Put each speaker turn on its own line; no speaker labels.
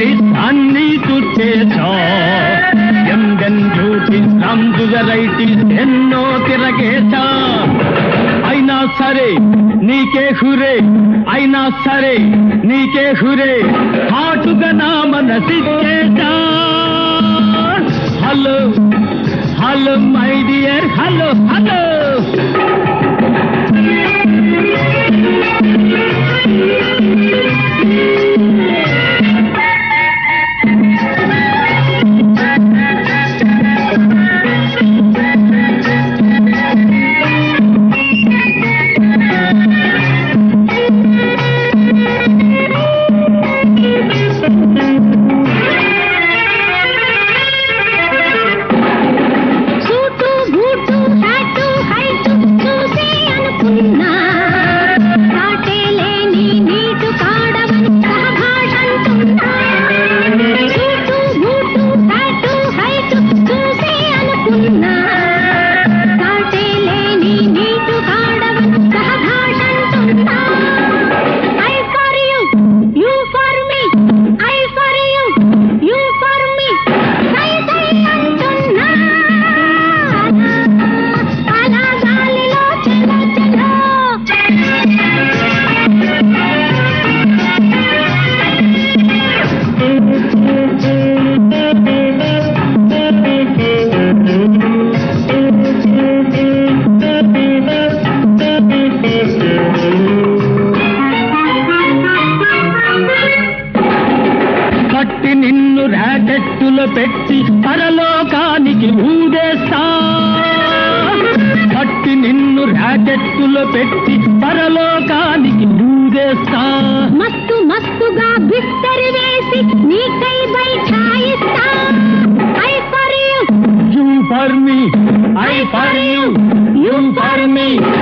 అన్ని చుట్టేచా ఎందెన్ duties Ramju varieties ఎన్నో తిరగేచా అయినా సరే నీకే హురే అయినా సరే నీకే హురే హాటుగా నా మనసిచ్చేచా hello hello my dear hello hello నిన్ను రాకెట్టులో పెట్టి పరలోకానికి ఊదేస్తా కట్టి నిన్ను రాకెట్టులో పెట్టి పరలోకానికి ఊదేస్తా
మస్తు మస్తుగా బిస్తరి వేసి నీకై బైఠాయిస్తా I for you
you for me I for you you for me